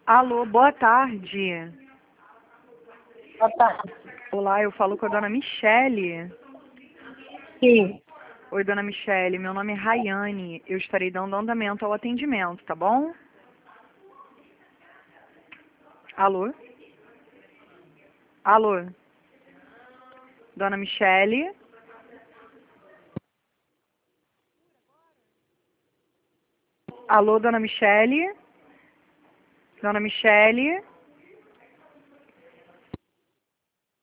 Alô, boa tarde. Boa tarde. Olá, eu falo com a dona Michele. Sim. Oi, dona Michele, meu nome é Rayane. Eu estarei dando andamento ao atendimento, tá bom? Alô? Alô? Dona Michele? Alô, dona Michele? Dona Michele?